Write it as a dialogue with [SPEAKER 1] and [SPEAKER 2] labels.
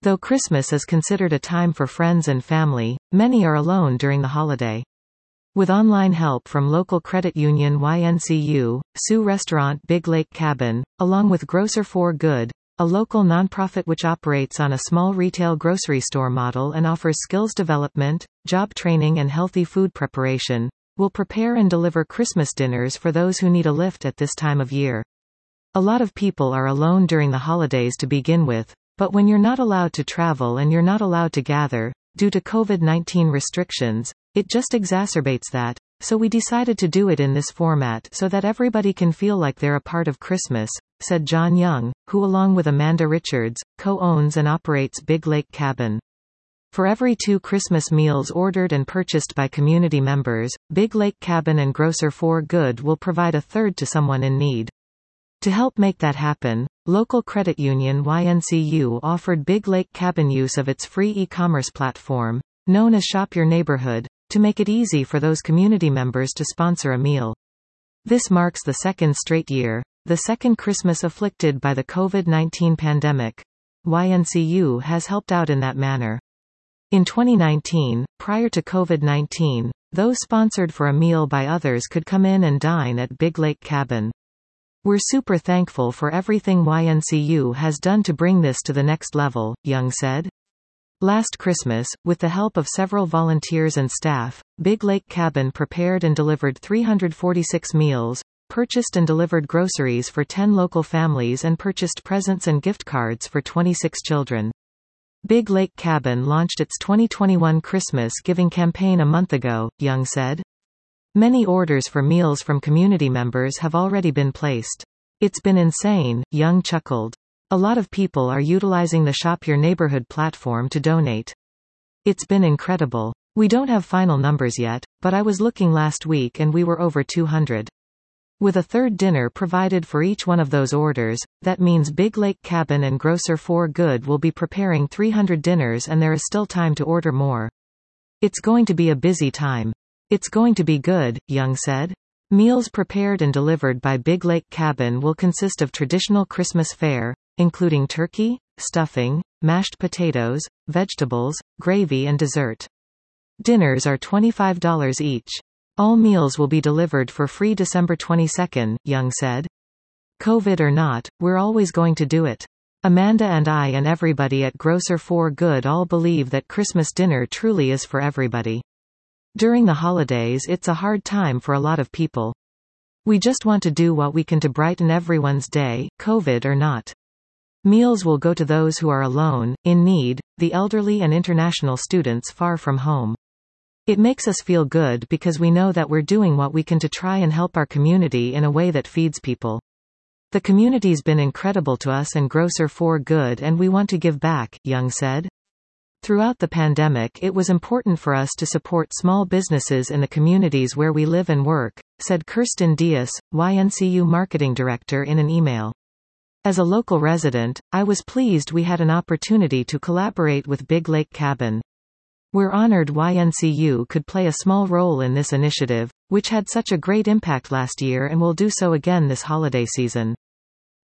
[SPEAKER 1] Though Christmas is considered a time for friends and family, many are alone during the holiday. With online help from local credit union YNCU, Sioux Restaurant Big Lake Cabin, along with Grocer for Good, a local nonprofit which operates on a small retail grocery store model and offers skills development, job training and healthy food preparation, will prepare and deliver Christmas dinners for those who need a lift at this time of year. A lot of people are alone during the holidays to begin with, but when you're not allowed to travel and you're not allowed to gather, due to COVID-19 restrictions, it just exacerbates that, so we decided to do it in this format so that everybody can feel like they're a part of Christmas, said John Young, who along with Amanda Richards, co-owns and operates Big Lake Cabin. For every 2 Christmas meals ordered and purchased by community members, Big Lake Cabin and Grocer for Good will provide a third to someone in need. To help make that happen, local credit union YNCU offered Big Lake Cabin use of its free e-commerce platform, known as Shop Your Neighborhood, to make it easy for those community members to sponsor a meal. This marks the second straight year, the second Christmas afflicted by the COVID-19 pandemic. YNCU has helped out in that manner. In 2019, prior to COVID-19, those sponsored for a meal by others could come in and dine at Big Lake Cabin. We're super thankful for everything YNCU has done to bring this to the next level, Young said. Last Christmas, with the help of several volunteers and staff, Big Lake Cabin prepared and delivered 346 meals, purchased and delivered groceries for 10 local families and purchased presents and gift cards for 26 children. Big Lake Cabin launched its 2021 Christmas Giving campaign a month ago, Young said. Many orders for meals from community members have already been placed. It's been insane, Young chuckled. A lot of people are utilizing the Shop Your Neighborhood platform to donate. It's been incredible. We don't have final numbers yet, but I was looking last week and we were over 200. With a third dinner provided for each one of those orders, that means Big Lake Cabin and Grocer for Good will be preparing 300 dinners and there is still time to order more. It's going to be a busy time. It's going to be good, Young said. Meals prepared and delivered by Big Lake Cabin will consist of traditional Christmas fare, including turkey, stuffing, mashed potatoes, vegetables, gravy and dessert. Dinners are $25 each. All meals will be delivered for free December 22, Young said. COVID or not, we're always going to do it. Amanda and I and everybody at Grocer for Good all believe that Christmas dinner truly is for everybody. During the holidays it's a hard time for a lot of people. We just want to do what we can to brighten everyone's day, COVID or not. Meals will go to those who are alone, in need, the elderly and international students far from home. It makes us feel good because we know that we're doing what we can to try and help our community in a way that feeds people. The community's been incredible to us and Grocer for Good and we want to give back, Young said. Throughout the pandemic it was important for us to support small businesses in the communities where we live and work, said Kirsten Diaz, YNCU Marketing Director in an email. As a local resident, I was pleased we had an opportunity to collaborate with Big Lake Cabin. We're honored YNCU could play a small role in this initiative, which had such a great impact last year and will do so again this holiday season.